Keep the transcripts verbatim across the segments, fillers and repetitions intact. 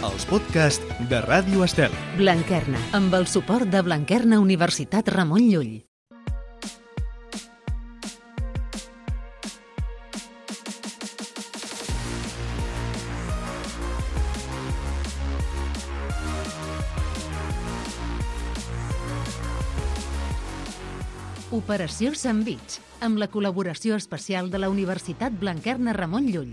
els podcasts de Ràdio Estel. Blanquerna, amb el suport de Blanquerna Universitat Ramon Llull. Operació Sandvich, amb la col·laboració especial de la Universitat Blanquerna Ramon Llull.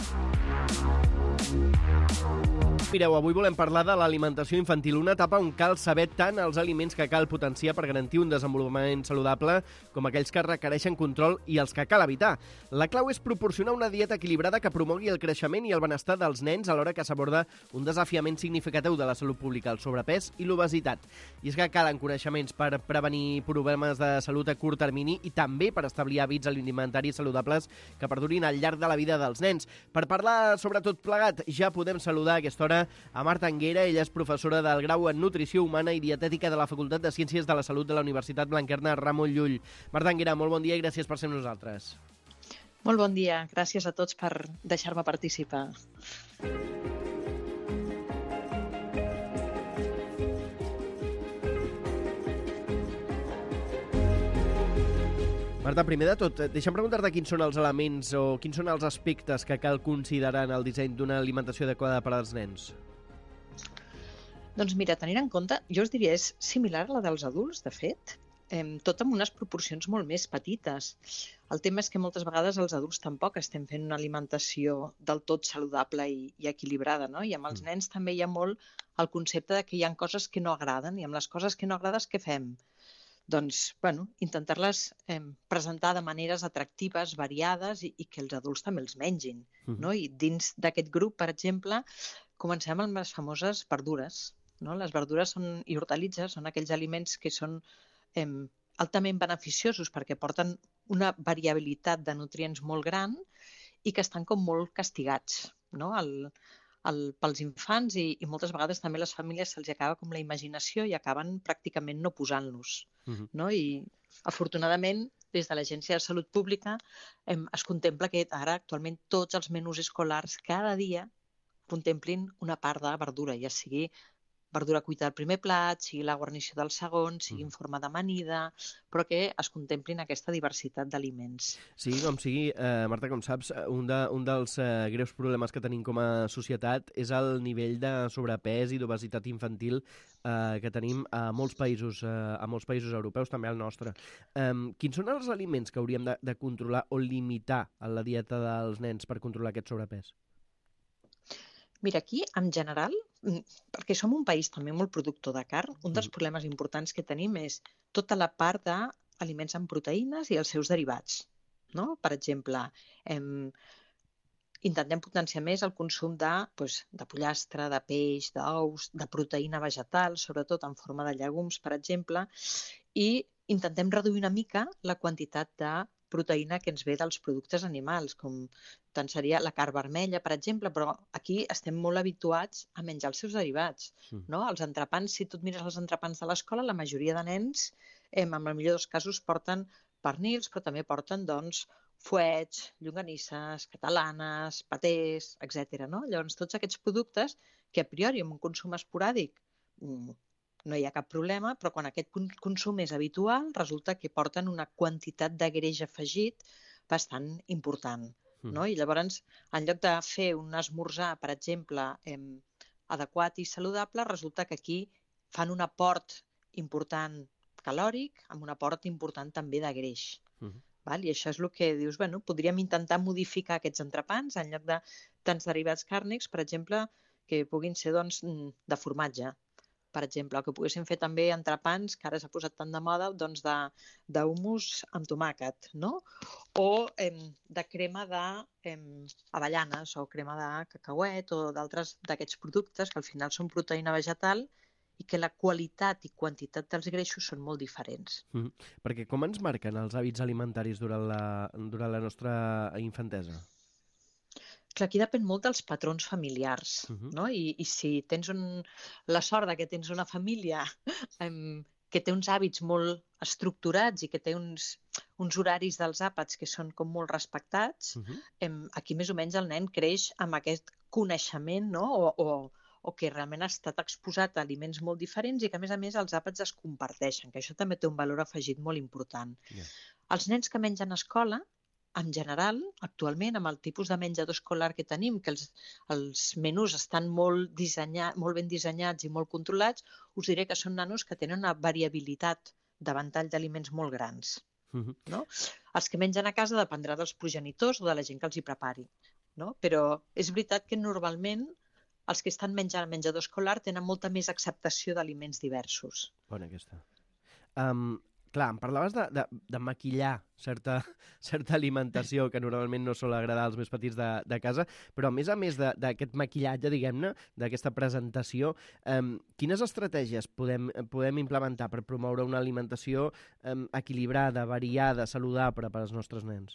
Mireu, avui volem parlar de l'alimentació infantil, una etapa on cal saber tant els aliments que cal potenciar per garantir un desenvolupament saludable com aquells que requereixen control i els que cal evitar. La clau és proporcionar una dieta equilibrada que promogui el creixement i el benestar dels nens alhora que s'aborda un desafiament significatiu de la salut pública, el sobrepès i l'obesitat. I és que calen coneixements per prevenir problemes de salut a curt termini i també per establir hàbits alimentaris saludables que perdurin al llarg de la vida dels nens. Per parlar sobre tot plegat, ja podem saludar a aquesta hora a Marta Anguera. Ella és professora del grau en Nutrició Humana i Dietètica de la Facultat de Ciències de la Salut de la Universitat Blanquerna Ramon Llull. Marta Anguera, molt bon dia i gràcies per ser amb nosaltres. Molt bon dia. Gràcies a tots per deixar-me participar. Marta, primer de tot, deixa'm preguntar-te quins són els elements o quins són els aspectes que cal considerar en el disseny d'una alimentació adequada per als nens. Doncs mira, tenint en compte, jo us diria, és similar a la dels adults, de fet, eh, tot amb unes proporcions molt més petites. El tema és que moltes vegades els adults tampoc estem fent una alimentació del tot saludable i, i equilibrada, no? I amb els nens també hi ha molt el concepte de que hi ha coses que no agraden, i amb les coses que no agrades, què fem? Doncs, bueno, intentar-les eh, presentar de maneres atractives, variades i, i que els adults també els mengin, no? I dins d'aquest grup, per exemple, comencem amb les famoses verdures, no? Les verdures són, i hortalisses són aquells aliments que són eh, altament beneficiosos perquè porten una variabilitat de nutrients molt gran i que estan com molt castigats, no? El, el, pels infants i, i moltes vegades també a les famílies se'ls acaba com la imaginació i acaben pràcticament no posant-los. Uh-huh. No? I afortunadament des de l'Agència de Salut Pública em, es contempla que ara actualment tots els menús escolars cada dia contemplin una part de verdura, ja sigui verdura cuita del primer plat, sigui la guarnició del segon, sigui en forma d'amanida, però que es contemplin aquesta diversitat d'aliments. Sí, com sigui, eh, Marta, com saps, un, de, un dels eh, greus problemes que tenim com a societat és el nivell de sobrepès i d'obesitat infantil eh, que tenim a molts països, eh, a molts països europeus, també al nostre. Eh, quins són els aliments que hauríem de, de controlar o limitar en la dieta dels nens per controlar aquest sobrepès? Mira, aquí, en general, perquè som un país també molt productor de carn, un dels problemes importants que tenim és tota la part d'aliments amb proteïnes i els seus derivats, no? Per exemple, hem, intentem potenciar més el consum de, doncs, de pollastre, de peix, d'ous, de proteïna vegetal, sobretot en forma de llegums, per exemple, i intentem reduir una mica la quantitat de proteïna que ens ve dels productes animals, com tant seria la carn vermella, per exemple, però aquí estem molt habituats a menjar els seus derivats, no? Els entrepans, si tu et mires els entrepans de l'escola, la majoria de nens, eh, en el millor dels casos, porten pernils, però també porten, doncs, fuets, llonganisses, catalanes, patés, etcètera. No? Llavors, tots aquests productes que a priori amb un consum esporàdic no hi ha cap problema, però quan aquest consum és habitual, resulta que porten una quantitat de greix afegit bastant important. No? I llavors, en lloc de fer un esmorzar, per exemple, eh, adequat i saludable, resulta que aquí fan un aport important calòric amb un aport important també de greix. Uh-huh. Val? I això és el que dius, bueno, podríem intentar modificar aquests entrepans en lloc de tants derivats càrnics, per exemple, que puguin ser, doncs, de formatge. Per exemple, o que poguessin fer també entrepans, que ara s'ha posat tant de moda, doncs d'humus amb tomàquet, no? O eh, de crema d'avellanes o crema de cacauet o d'altres d'aquests productes que al final són proteïna vegetal i que la qualitat i quantitat dels greixos són molt diferents. Mm-hmm. Perquè com ens marquen els hàbits alimentaris durant la, durant la nostra infantesa? Clar, aquí depèn molt dels patrons familiars, uh-huh. no? I, i si tens un, la sort de que tens una família eh, que té uns hàbits molt estructurats i que té uns, uns horaris dels àpats que són com molt respectats, uh-huh. eh, aquí més o menys el nen creix amb aquest coneixement, no? o, o, o que realment ha estat exposat a aliments molt diferents i que, a més a més, els àpats es comparteixen, que això també té un valor afegit molt important. Yeah. Els nens que mengen a escola, en general, actualment, amb el tipus de menjador escolar que tenim, que els, els menús estan molt, dissenyat, molt ben dissenyats i molt controlats, us diré que són nanos que tenen una variabilitat de ventall d'aliments molt grans. Uh-huh. No? Els que mengen a casa dependrà dels progenitors o de la gent que els hi prepari. No? Però és veritat que normalment els que estan menjant al menjador escolar tenen molta més acceptació d'aliments diversos. Bona aquesta. Um, clar, em parlaves de, de, de maquillar certa, certa alimentació que normalment no sol agradar als més petits de, de casa, però a més a més d'aquest maquillatge, diguem-ne, d'aquesta presentació, um, quines estratègies podem, podem implementar per promoure una alimentació um, equilibrada, variada, saludable per als nostres nens?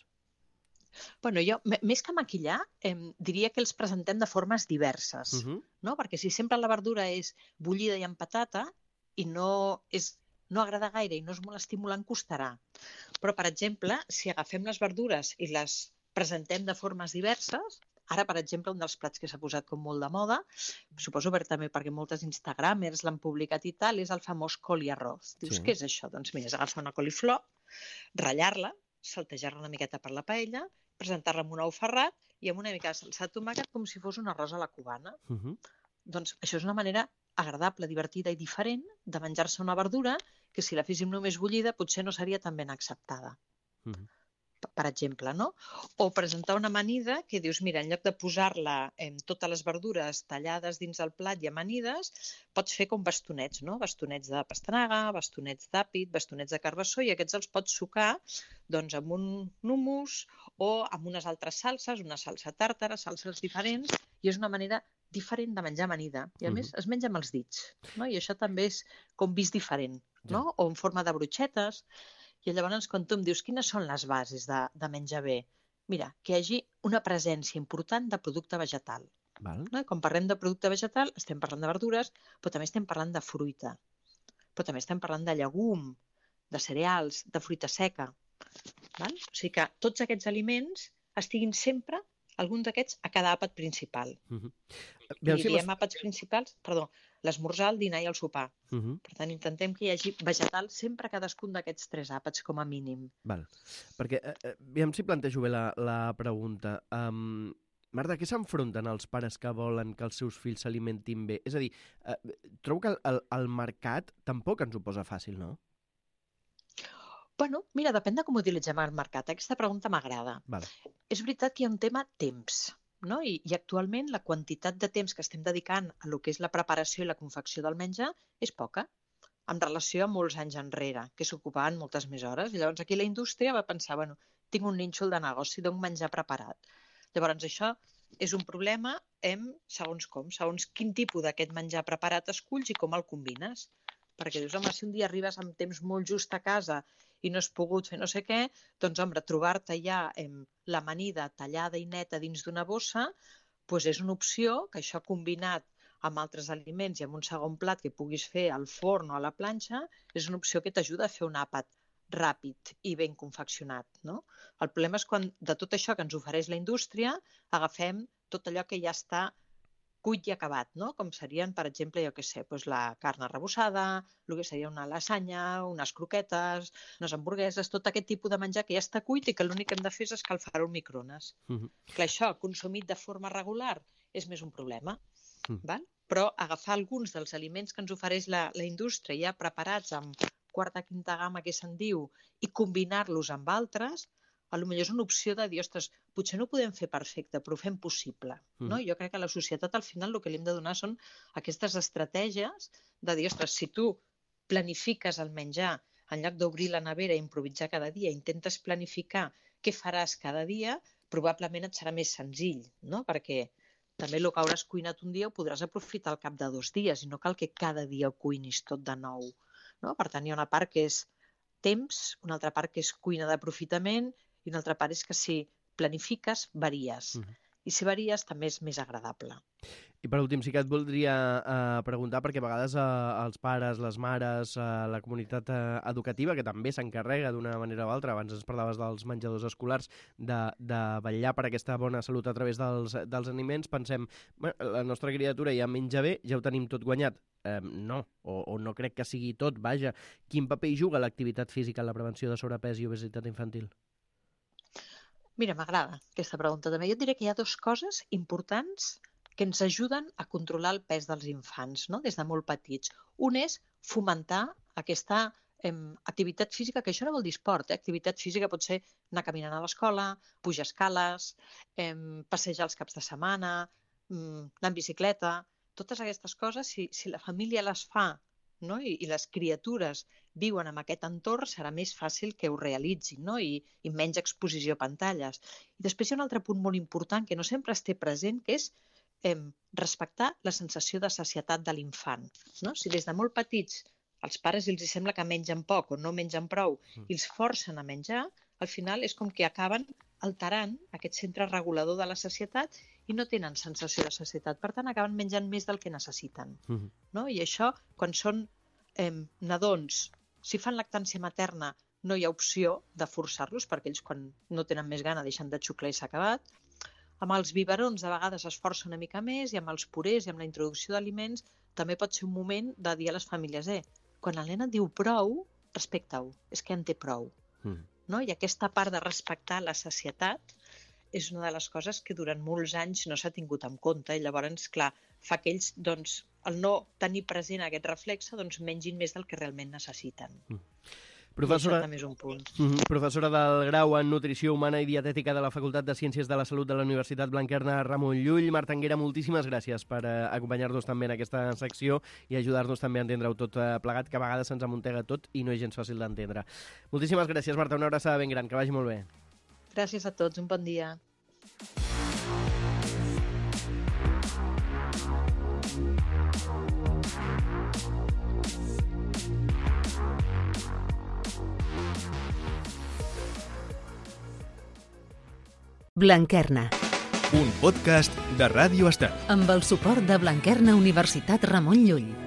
Bueno, jo, més que maquillar, eh, diria que els presentem de formes diverses, Uh-huh. no? Perquè si sempre la verdura és bullida i amb patata i no, és, no agrada gaire i no és molt estimulant, costarà. Però, per exemple, si agafem les verdures i les presentem de formes diverses, ara, per exemple, un dels plats que s'ha posat com molt de moda, suposo per, també perquè moltes instagramers l'han publicat i tal, és el famós col i arroz. Dius, Sí. què és això? Doncs mira, és agafar una coliflor, ratllar-la, saltejar-la una miqueta per la paella, presentar-la amb un ou ferrat i amb una mica de salsa de tomàquet com si fos un arròs a la cubana. Uh-huh. Doncs això és una manera agradable, divertida i diferent de menjar-se una verdura que si la féssim només bullida potser no seria tan ben acceptada. Uh-huh. Per exemple, no? O presentar una amanida que dius, mira, en lloc de posar-la en totes les verdures tallades dins el plat i amanides, pots fer com bastonets, no? Bastonets de pastanaga, bastonets d'àpid, bastonets de carbassó, i aquests els pots sucar doncs, amb un hummus o amb unes altres salses, una salsa tàrtara, salses diferents, i és una manera diferent de menjar amanida. I a Mhm. més es menja amb els dits, no? I això també és com vist diferent, no? O en forma de brotxetes. I llavors, quan tu em dius quines són les bases de, de menjar bé, mira, que hi hagi una presència important de producte vegetal. Val. No? I quan parlem de producte vegetal, estem parlant de verdures, però també estem parlant de fruita. Però també estem parlant de llegum, de cereals, de fruita seca. Val? O sigui que tots aquests aliments estiguin sempre, algun d'aquests, a cada àpat principal. Uh-huh. I diem àpats principals, perdó, l'esmorzar, el dinar i el sopar. Uh-huh. Per tant, intentem que hi hagi vegetal sempre a cadascun d'aquests tres àpats, com a mínim. Val. Perquè, eh, aviam si plantejo bé la, la pregunta. Um, Marta, què s'enfronten els pares que volen que els seus fills s'alimentin bé? És a dir, eh, trobo que el, el, el mercat tampoc ens ho posa fàcil, no? Bueno, mira, depèn de com utilitzem el mercat. Aquesta pregunta m'agrada. Vale. És veritat que hi ha un tema temps, no? I, I actualment la quantitat de temps que estem dedicant a lo que és la preparació i la confecció del menjar és poca, en relació a molts anys enrere, que s'ocupaven moltes més hores. I llavors aquí la indústria va pensar, bueno, tinc un nínxol de negoci d'un menjar preparat. Llavors això és un problema en segons com, segons quin tipus d'aquest menjar preparat esculls i com el combines. Perquè dius, home, si un dia arribes amb temps molt just a casa i no has pogut fer no sé què, doncs, home, trobar-te ja em, l'amanida tallada i neta dins d'una bossa, doncs és una opció que això combinat amb altres aliments i amb un segon plat que puguis fer al forn o a la planxa, és una opció que t'ajuda a fer un àpat ràpid i ben confeccionat, no? El problema és quan de tot això que ens ofereix la indústria agafem tot allò que ja està cuit i acabat, no? Com serien, per exemple, jo què sé, doncs la carn arrebossada, el que seria una lasanya, unes croquetes, unes hamburgueses, tot aquest tipus de menjar que ja està cuit i que l'únic que hem de fer és escalfar-ho al microones. Uh-huh. Clar, això, consumit de forma regular, és més un problema. Uh-huh. Val? Però agafar alguns dels aliments que ens ofereix la, la indústria ja preparats amb quarta, quinta gamma, que se'n diu, i combinar-los amb altres, potser és una opció de dir, ostres, potser no ho podem fer perfecte, però ho fem possible. Mm. No? Jo crec que a la societat al final el que li hem de donar són aquestes estratègies de dir, ostres, si tu planifiques el menjar en lloc d'obrir la nevera i improvisar cada dia, intentes planificar què faràs cada dia, probablement et serà més senzill, no? Perquè també el que hauràs cuinat un dia ho podràs aprofitar al cap de dos dies i no cal que cada dia ho cuinis tot de nou. No? Per tant, hi ha una part que és temps, una altra part que és cuina d'aprofitament i una altra part és que si planifiques, varies. Mm. i si varies també és més agradable. I per últim sí que et voldria eh, preguntar, perquè a vegades eh, els pares, les mares, eh, la comunitat eh, educativa, que també s'encarrega d'una manera o altra, abans ens parlaves dels menjadors escolars, de, de vetllar per aquesta bona salut a través dels, dels aliments, pensem, bueno, la nostra criatura ja menja bé, ja ho tenim tot guanyat. Eh, no, o, o no crec que sigui tot, vaja. Quin paper hi juga l'activitat física en la prevenció de sobrepès i obesitat infantil? Mira, m'agrada aquesta pregunta també. Jo et diré que hi ha dues coses importants que ens ajuden a controlar el pes dels infants, no? Des de molt petits. Un és fomentar aquesta eh, activitat física, que això no vol dir esport, eh? Activitat física pot ser anar caminant a l'escola, pujar escales, eh, passejar els caps de setmana, eh, anar en bicicleta. Totes aquestes coses, si, si la família les fa, no? I, i les criatures viuen en aquest entorn, serà més fàcil que ho realitzin, no? I, i menys exposició a pantalles. I després hi ha un altre punt molt important que no sempre es té present, que és eh, respectar la sensació de sacietat de l'infant. No? Si des de molt petits als pares els sembla que mengen poc o no mengen prou i els forcen a menjar, al final és com que acaben alterant aquest centre regulador de la sacietat i no tenen sensació de sacietat. Per tant, acaben menjant més del que necessiten. Mm-hmm. No? I això, quan són eh, nadons, si fan lactància materna, no hi ha opció de forçar-los, perquè ells quan no tenen més gana deixen de xuclar i s'ha acabat. Amb els biberons de vegades es força una mica més i amb els purés i amb la introducció d'aliments també pot ser un moment de dir a les famílies eh, quan el nen et diu prou, respecta-ho, és que en té prou. Mm. No? I aquesta part de respectar la sacietat és una de les coses que durant molts anys no s'ha tingut en compte i llavors, clar, fa que ells, doncs, el no tenir present aquest reflexe, doncs mengin més del que realment necessiten. Mm. Professora... I això també és un punt. Mm-hmm. Professora del grau en Nutrició Humana i Dietètica de la Facultat de Ciències de la Salut de la Universitat Blanquerna Ramon Llull. Marta Anguera, moltíssimes gràcies per eh, acompanyar-nos també en aquesta secció i ajudar-nos també a entendre-ho tot eh, plegat, que a vegades se'ns amuntega tot i no és gens fàcil d'entendre. Moltíssimes gràcies, Marta, una abraçada ben gran, que vagi molt bé. Gràcies a tots, un bon dia. Blanquerna. Un podcast de Ràdio Estel. Amb el suport de Blanquerna Universitat Ramon Llull.